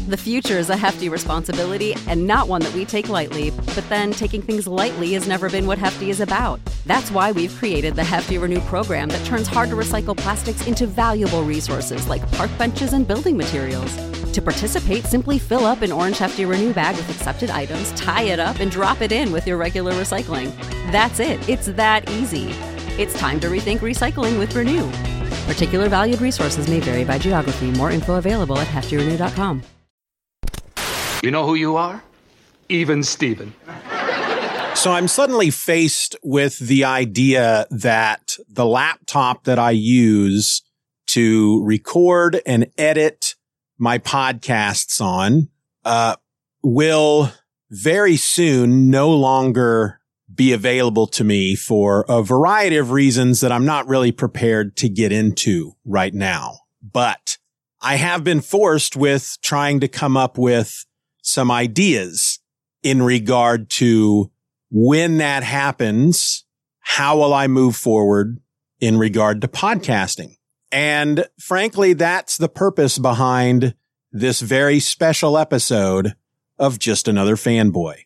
The future is a hefty responsibility and not one that we take lightly, but then taking things lightly has never been what Hefty is about. That's why we've created the Hefty Renew program that turns hard-to-recycle plastics into valuable resources like park benches and building materials. To participate, simply fill up an orange Hefty Renew bag with accepted items, tie it up, and drop it in with your regular recycling. That's it. It's that easy. It's time to rethink recycling with Renew. Particular valued resources may vary by geography. More info available at heftyrenew.com. You know who you are? Even Steven. So I'm suddenly faced with the idea that the laptop that I use to record and edit my podcasts on will very soon no longer be available to me for a variety of reasons that I'm not really prepared to get into right now. But I have been forced with trying to come up with some ideas in regard to when that happens, how will I move forward in regard to podcasting? And frankly, that's the purpose behind this very special episode of Just Another Fanboy.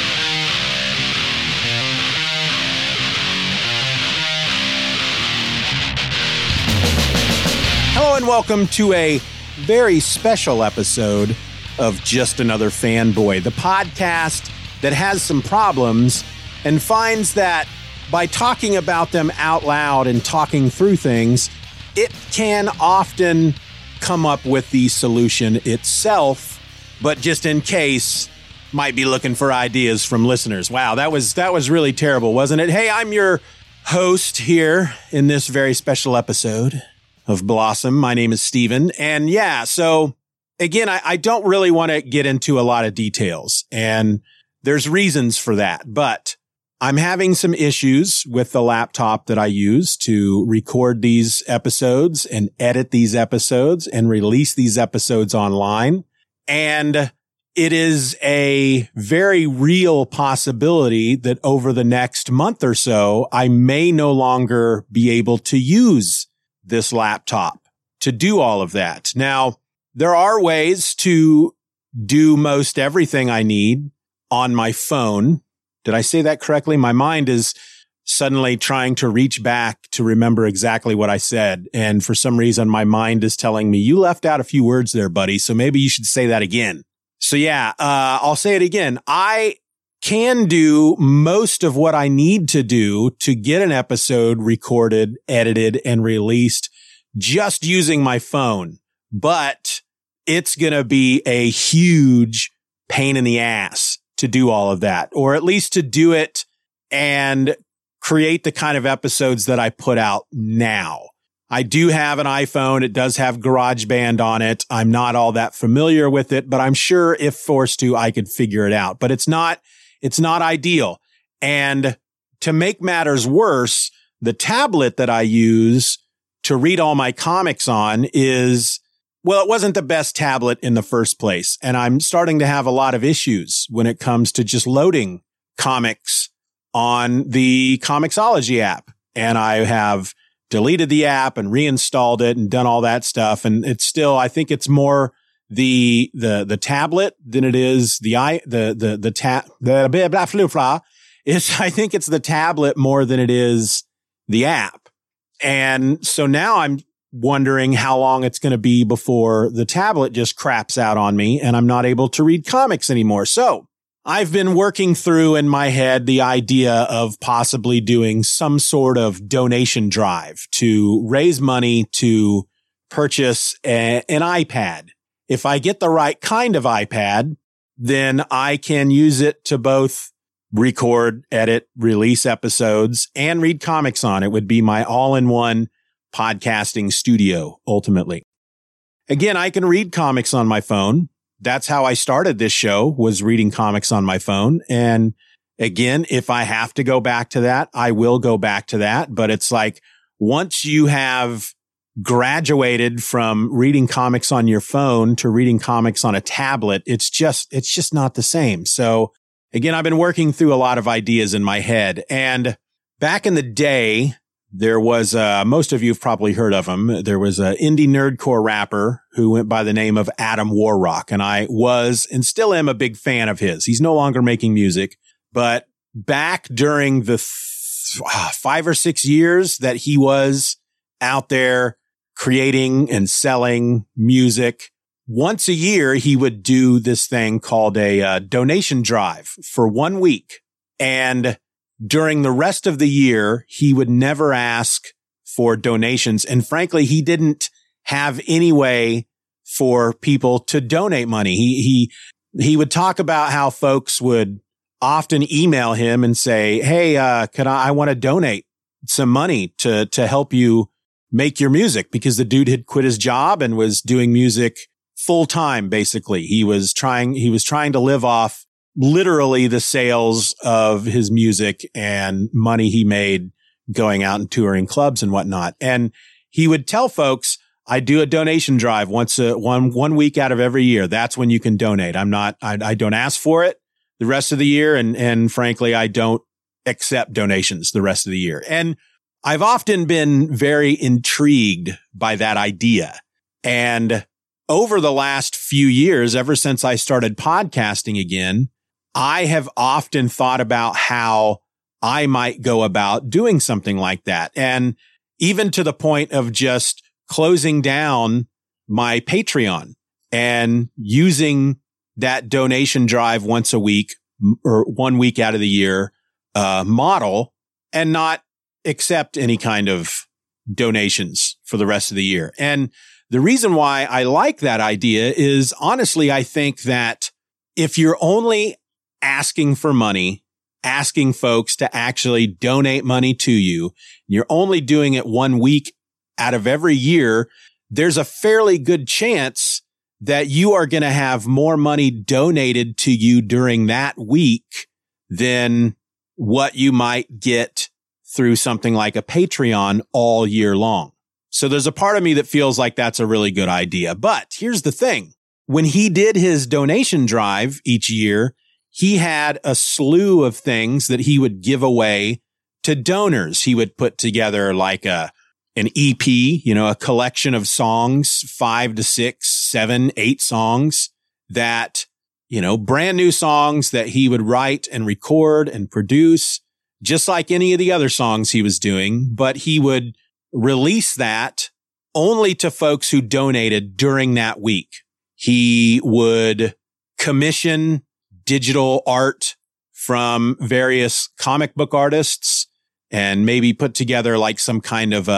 Hello and welcome to a very special episode of Just Another Fanboy, the podcast that has some problems and finds that by talking about them out loud and talking through things, it can often come up with the solution itself, but just in case, might be looking for ideas from listeners. Wow, that was really terrible, wasn't it? Hey, I'm your host here in this very special episode of Blossom. My name is Steven. And yeah, so again, I don't really want to get into a lot of details, and there's reasons for that, but I'm having some issues with the laptop that I use to record these episodes and edit these episodes and release these episodes online. And it is a very real possibility that over the next month or so, I may no longer be able to use this laptop to do all of that. Now, there are ways to do most everything I need on my phone. Did I say that correctly? My mind is suddenly trying to reach back to remember exactly what I said. And for some reason, my mind is telling me, you left out a few words there, buddy. So maybe you should say that again. So yeah, I'll say it again. I can do most of what I need to do to get an episode recorded, edited, and released just using my phone. But it's going to be a huge pain in the ass to do all of that, or at least to do it and create the kind of episodes that I put out now. I do have an iPhone. It does have GarageBand on it. I'm not all that familiar with it, but I'm sure if forced to, I could figure it out. But it's not ideal. And to make matters worse, the tablet that I use to read all my comics on is, well, it wasn't the best tablet in the first place. And I'm starting to have a lot of issues when it comes to just loading comics on the Comixology app. And I have deleted the app and reinstalled it and done all that stuff. And it's still, I think it's more the tablet than it is I think it's the tablet more than it is the app. And so now I'm wondering how long it's going to be before the tablet just craps out on me and I'm not able to read comics anymore. So I've been working through in my head the idea of possibly doing some sort of donation drive to raise money to purchase an iPad. If I get the right kind of iPad, then I can use it to both record, edit, release episodes, and read comics on. It would be my all-in-one podcasting studio, ultimately. Again, I can read comics on my phone. That's how I started this show, was reading comics on my phone. And again, if I have to go back to that, I will go back to that. But it's like, once you have graduated from reading comics on your phone to reading comics on a tablet, it's just not the same. So again, I've been working through a lot of ideas in my head. And back in the day, there was, most of you have probably heard of him. There was an indie nerdcore rapper who went by the name of Adam Warrock. And I was and still am a big fan of his. He's no longer making music, but back during the 5 or 6 years that he was out there creating and selling music, once a year, he would do this thing called a donation drive for 1 week. And during the rest of the year, he would never ask for donations. And frankly, he didn't have any way for people to donate money. He would talk about how folks would often email him and say, hey, I want to donate some money to help you make your music, because the dude had quit his job and was doing music full time. Basically, he was trying to live off literally the sales of his music and money he made going out and touring clubs and whatnot. And he would tell folks, I do a donation drive one week out of every year. That's when you can donate. I don't ask for it the rest of the year. And frankly, I don't accept donations the rest of the year. And I've often been very intrigued by that idea. And over the last few years, ever since I started podcasting again, I have often thought about how I might go about doing something like that. And even to the point of just closing down my Patreon and using that donation drive once a week or 1 week out of the year model, and not accept any kind of donations for the rest of the year. And the reason why I like that idea is, honestly, I think that if you're only asking for money, asking folks to actually donate money to you, you're only doing it 1 week out of every year, there's a fairly good chance that you are going to have more money donated to you during that week than what you might get through something like a Patreon all year long. So there's a part of me that feels like that's a really good idea. But here's the thing. When he did his donation drive each year, he had a slew of things that he would give away to donors. He would put together like an EP, a collection of songs, 5 to 6, 7, 8 songs that, brand new songs that he would write and record and produce, just like any of the other songs he was doing. But he would release that only to folks who donated during that week. He would commission digital art from various comic book artists and maybe put together like some kind of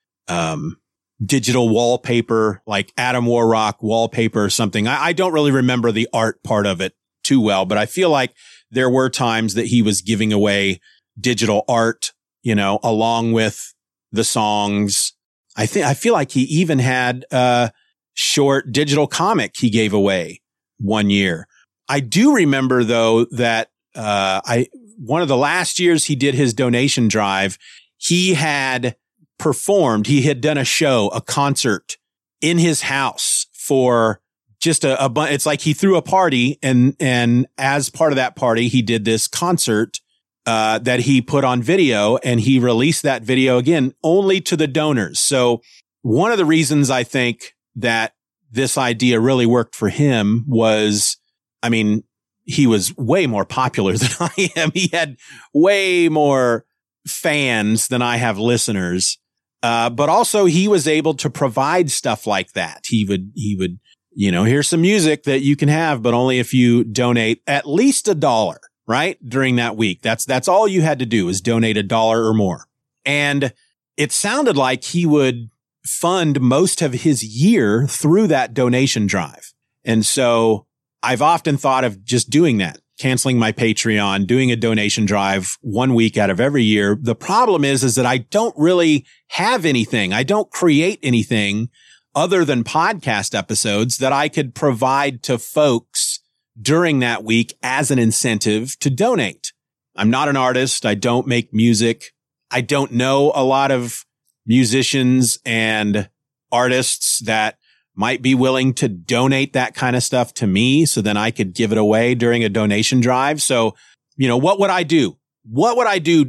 digital wallpaper, like Adam Warrock wallpaper or something. I don't really remember the art part of it too well, but I feel like there were times that he was giving away digital art, along with the songs. I feel like he even had a short digital comic he gave away one year. I do remember though that one of the last years he did his donation drive, he had done a show, a concert in his house for just it's like he threw a party and as part of that party, he did this concert that he put on video, and he released that video again only to the donors. So one of the reasons I think that this idea really worked for him was, he was way more popular than I am. He had way more fans than I have listeners. But also he was able to provide stuff like that. He would, here's some music that you can have, but only if you donate at least $1, right? During that week. That's all you had to do is donate $1 or more. And it sounded like he would fund most of his year through that donation drive. And so I've often thought of just doing that, canceling my Patreon, doing a donation drive 1 week out of every year. The problem is that I don't really have anything. I don't create anything other than podcast episodes that I could provide to folks during that week as an incentive to donate. I'm not an artist. I don't make music. I don't know a lot of musicians and artists that might be willing to donate that kind of stuff to me so then I could give it away during a donation drive. So, what would I do? What would I do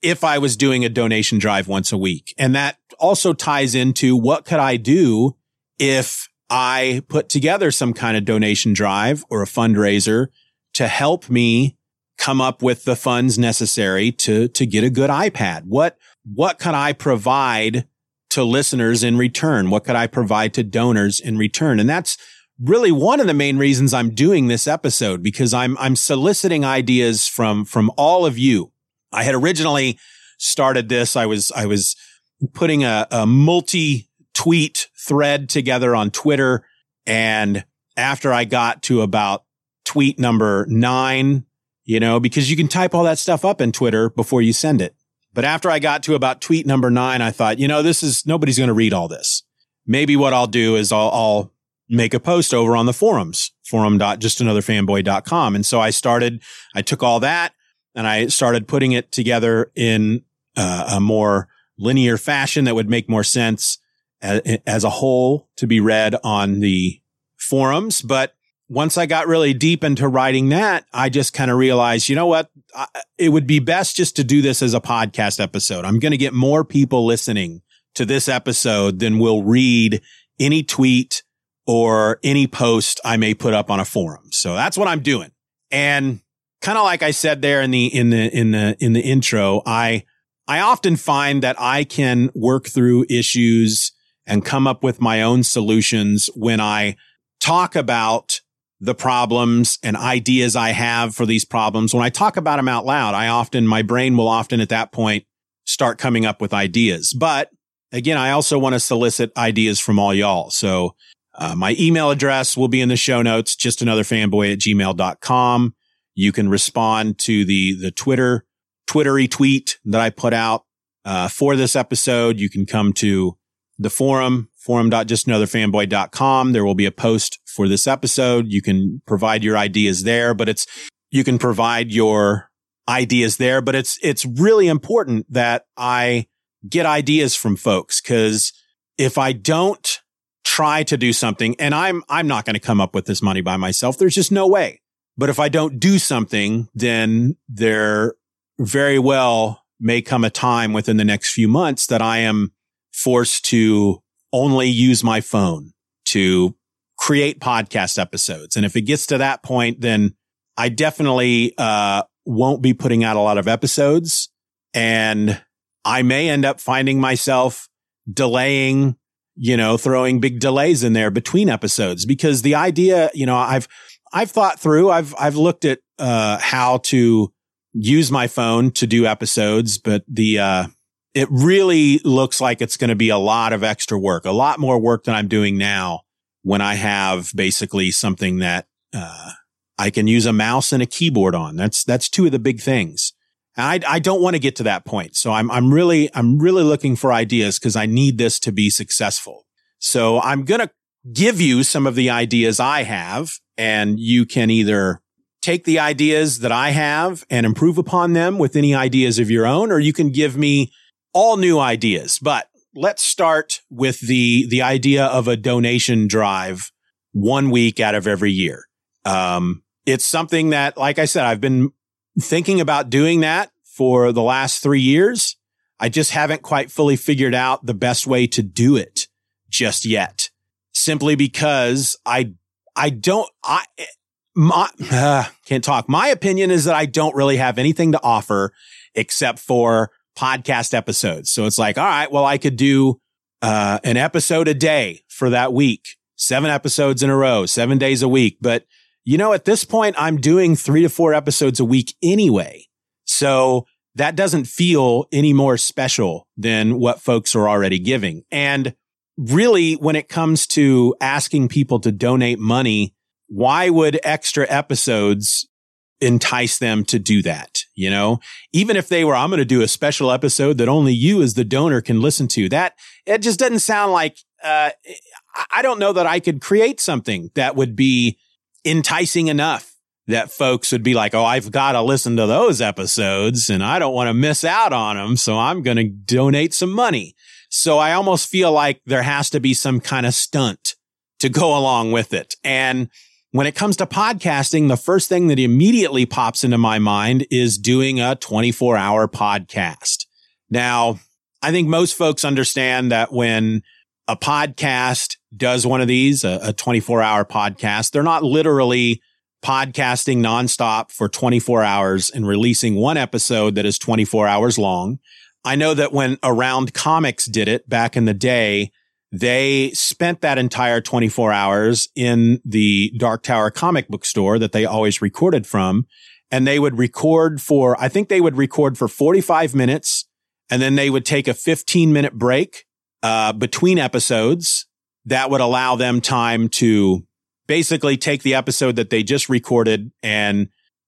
if I was doing a donation drive once a week. And that also ties into what could I do if I put together some kind of donation drive or a fundraiser to help me come up with the funds necessary to get a good iPad. What could I provide to listeners in return? What could I provide to donors in return? And that's really one of the main reasons I'm doing this episode, because I'm soliciting ideas from all of you. I had originally started this. I was putting a multi-tweet thread together on Twitter. And after I got to about tweet number 9, because you can type all that stuff up in Twitter before you send it. But after I got to about tweet number 9, I thought, nobody's going to read all this. Maybe what I'll do is I'll make a post over on the forums, forum.justanotherfanboy.com. And so I took all that and I started putting it together in a more linear fashion that would make more sense as a whole to be read on the forums. But once I got really deep into writing that, I just kind of realized, it would be best just to do this as a podcast episode. I'm going to get more people listening to this episode than will read any tweet or any post I may put up on a forum. So that's what I'm doing. And kind of like I said there in the intro, I often find that I can work through issues and come up with my own solutions when I talk about the problems and ideas I have for these problems. When I talk about them out loud, my brain will often at that point start coming up with ideas. But again, I also want to solicit ideas from all y'all. So my email address will be in the show notes, justanotherfanboy@gmail.com. You can respond to the Twittery tweet that I put out for this episode. You can come to the forum.justanotherfanboy.com. There will be a post for this episode. You can provide your ideas there, but it's really important that I get ideas from folks, because if I don't try to do something, and I'm not going to come up with this money by myself, there's just no way. But if I don't do something, then there very well may come a time within the next few months that I am forced to only use my phone to create podcast episodes. And if it gets to that point, then I definitely won't be putting out a lot of episodes. And I may end up finding myself delaying, throwing big delays in there between episodes, because the idea, I've thought through, I've looked at how to use my phone to do episodes, but it really looks like it's going to be a lot of extra work, a lot more work than I'm doing now, when I have basically something that I can use a mouse and a keyboard on. That's two of the big things. And I don't want to get to that point. So I'm really looking for ideas, because I need this to be successful. So I'm going to give you some of the ideas I have, and you can either take the ideas that I have and improve upon them with any ideas of your own, or you can give me all new ideas. But let's start with the idea of a donation drive 1 week out of every year. It's something that, like I said, I've been thinking about doing that for the last 3 years. I just haven't quite fully figured out the best way to do it just yet, simply because can't talk. My opinion is that I don't really have anything to offer except for podcast episodes. So it's like, all right, well, I could do an episode a day for that week, 7 episodes in a row, 7 days a week. But at this point, I'm doing 3 to 4 episodes a week anyway. So that doesn't feel any more special than what folks are already giving. And really, when it comes to asking people to donate money, why would extra episodes entice them to do that? Even if they were, I'm going to do a special episode that only you as the donor can listen to, that it just doesn't sound like, I don't know that I could create something that would be enticing enough that folks would be like, oh, I've got to listen to those episodes and I don't want to miss out on them. So I'm going to donate some money. So I almost feel like there has to be some kind of stunt to go along with it. And when it comes to podcasting, the first thing that immediately pops into my mind is doing a 24-hour podcast. Now, I think most folks understand that when a podcast does one of these, a 24-hour podcast, they're not literally podcasting nonstop for 24 hours and releasing one episode that is 24 hours long. I know that when Around Comics did it back in the day, they spent that entire 24 hours in the Dark Tower comic book store that they always recorded from. And they would record for, I think they would record for 45 minutes. And then they would take a 15-minute break between episodes. That would allow them time to basically take the episode that they just recorded and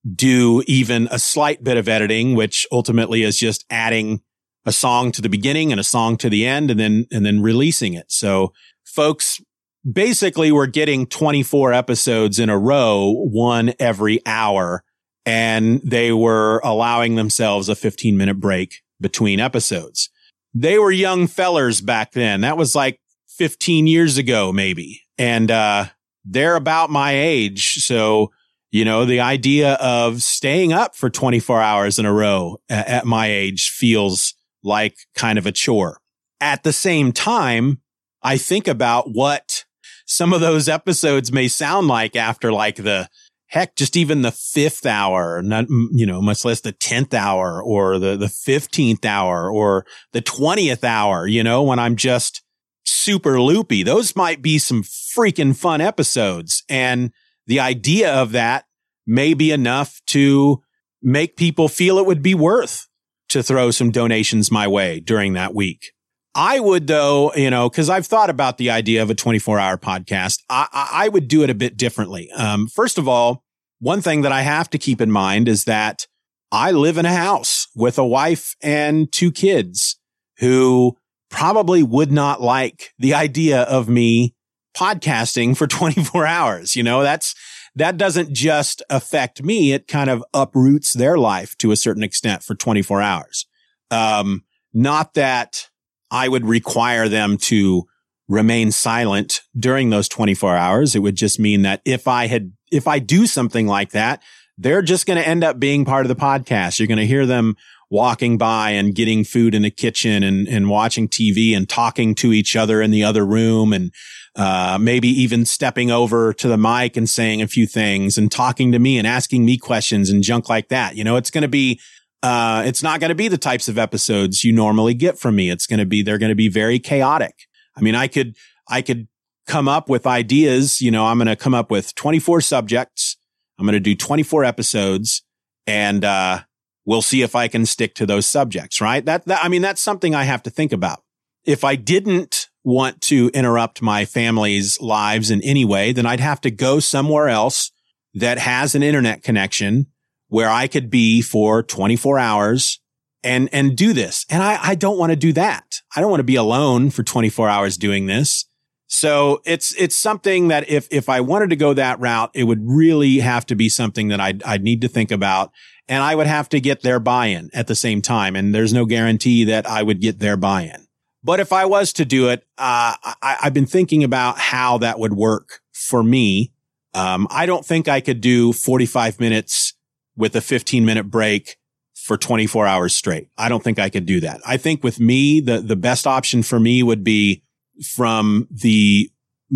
do even a slight bit of editing, which ultimately is just adding a song to the beginning and a song to the end and then releasing it. So folks basically were getting 24 episodes in a row, one every hour, and they were allowing themselves a 15-minute break between episodes. They were young fellers back then. That was like 15 years ago, maybe. And, they're about my age. So, the idea of staying up for 24 hours in a row at my age feels like kind of a chore. At the same time, I think about what some of those episodes may sound like after like just even the 5th hour, not, much less the 10th hour or the 15th hour or the 20th hour, when I'm just super loopy. Those might be some freaking fun episodes. And the idea of that may be enough to make people feel it would be worth to throw some donations my way during that week. I would, though, because I've thought about the idea of a 24-hour podcast. I would do it a bit differently. First of all, one thing that I have to keep in mind is that I live in a house with a wife and 2 kids who probably would not like the idea of me podcasting for 24 hours. That doesn't just affect me. It kind of uproots their life to a certain extent for 24 hours. Not that I would require them to remain silent during those 24 hours. It would just mean that if I do something like that, they're just going to end up being part of the podcast. You're going to hear them walking by and getting food in the kitchen and watching TV and talking to each other in the other room and maybe even stepping over to the mic and saying a few things and talking to me and asking me questions and junk like that. It's going to be it's not going to be the types of episodes you normally get from me. They're going to be very chaotic. I mean, I could come up with ideas. I'm going to come up with 24 subjects. I'm going to do 24 episodes and, we'll see if I can stick to those subjects, right? That's something I have to think about. If I didn't want to interrupt my family's lives in any way, then I'd have to go somewhere else that has an internet connection where I could be for 24 hours and do this. And I don't want to do that. I don't want to be alone for 24 hours doing this. So it's something that if I wanted to go that route, it would really have to be something that I'd need to think about. And I would have to get their buy-in at the same time. And there's no guarantee that I would get their buy-in. But if I was to do it, I've been thinking about how that would work for me. I don't think I could do 45 minutes with a 15-minute break for 24 hours straight. I don't think I could do that. I think with me, the best option for me would be from the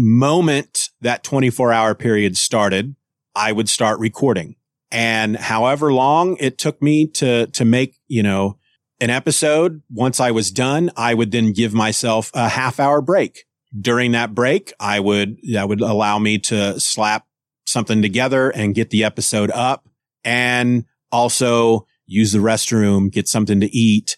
moment that 24-hour period started, I would start recording. And however long it took me to make, an episode, once I was done, I would then give myself a half-hour break. During that break, that would allow me to slap something together and get the episode up and also use the restroom, get something to eat,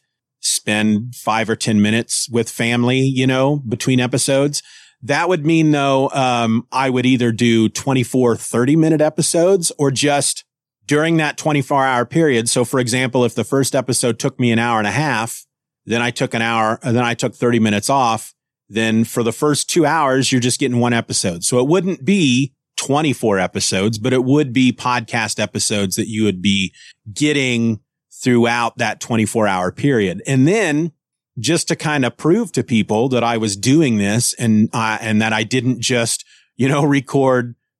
spend 5 or 10 minutes with family, between episodes. That would mean, though, I would either do 24 30-minute episodes or just during that 24-hour period. So, for example, if the first episode took me an hour and a half, then I took an hour, and then I took 30 minutes off. Then for the first 2 hours, you're just getting one episode. So it wouldn't be 24 episodes, but it would be podcast episodes that you would be getting throughout that 24-hour period. And then just to kind of prove to people that I was doing this and that I didn't just, record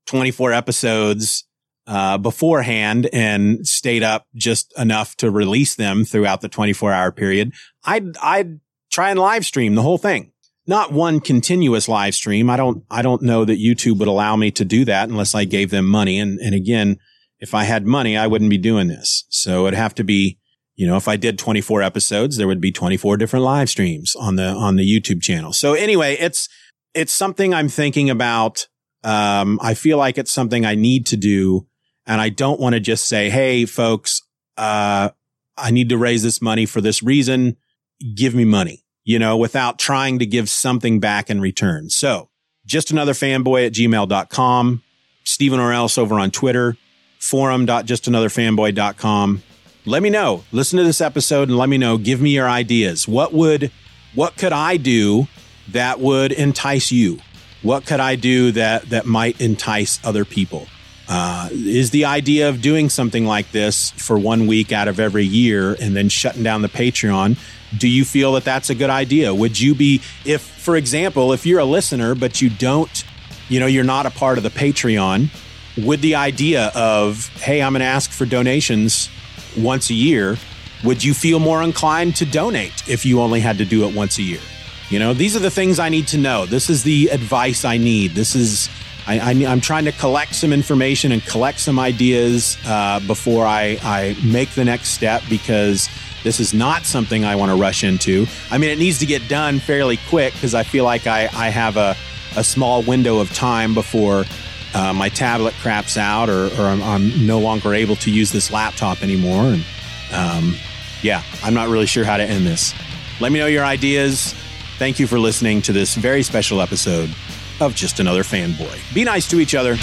24 episodes beforehand and stayed up just enough to release them throughout the 24-hour period, I'd try and live stream the whole thing. Not one continuous live stream. I don't know that YouTube would allow me to do that unless I gave them money. And again, if I had money, I wouldn't be doing this. So it'd have to be, if I did 24 episodes, there would be 24 different live streams on the YouTube channel. So anyway, it's something I'm thinking about. I feel like it's something I need to do. And I don't want to just say, hey, folks, I need to raise this money for this reason. Give me money, without trying to give something back in return. So justanotherfanboy@gmail.com, Stephen or else over on Twitter, forum.justanotherfanboy.com. Let me know. Listen to this episode and let me know. Give me your ideas. What could I do that would entice you? What could I do that might entice other people? Is the idea of doing something like this for 1 week out of every year and then shutting down the Patreon, do you feel that that's a good idea? Would you be, for example, if you're a listener, but you don't, you're not a part of the Patreon, would the idea of, hey, I'm going to ask for donations once a year, would you feel more inclined to donate if you only had to do it once a year? These are the things I need to know. This is the advice I need. I'm trying to collect some information and collect some ideas before I make the next step, because this is not something I want to rush into. I mean, it needs to get done fairly quick because I feel like I have a small window of time before my tablet craps out or I'm no longer able to use this laptop anymore. And I'm not really sure how to end this. Let me know your ideas. Thank you for listening to this very special episode of Just Another Fanboy. Be nice to each other.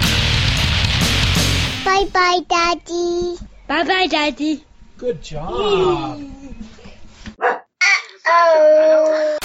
Bye-bye, Daddy. Bye-bye, Daddy. Good job. Uh-oh.